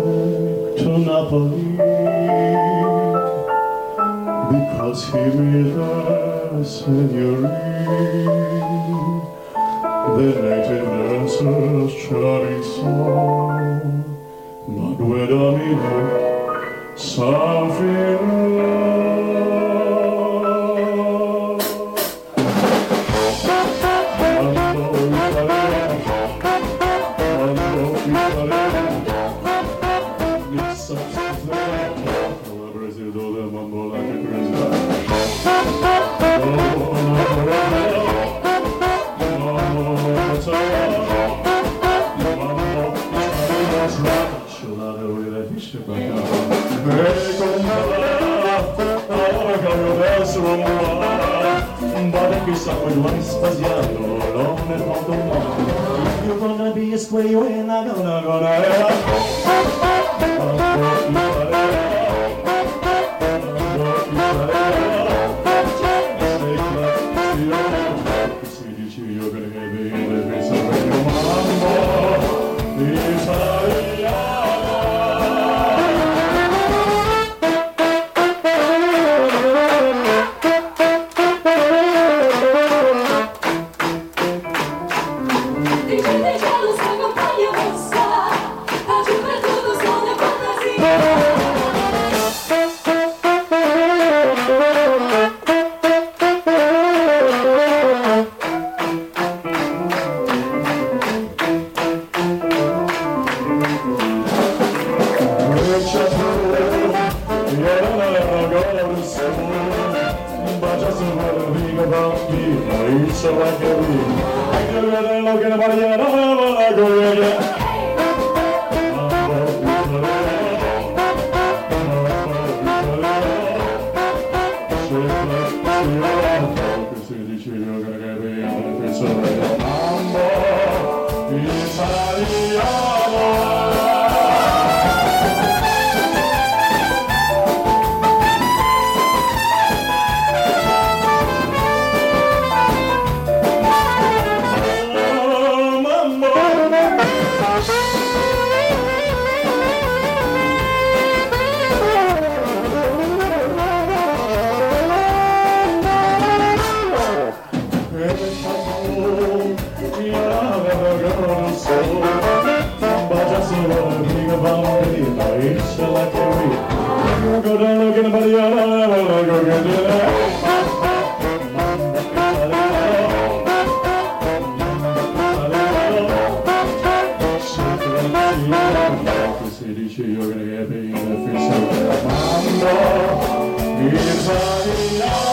to Napoli, because he made a signorine, the native dancer's charming song. But with a minute, something wrong. Chissà quello hai spasiato, non ne foto mai. You're gonna be a square, you ain't gonna So I can look at You're gonna get me in the face of Mambo.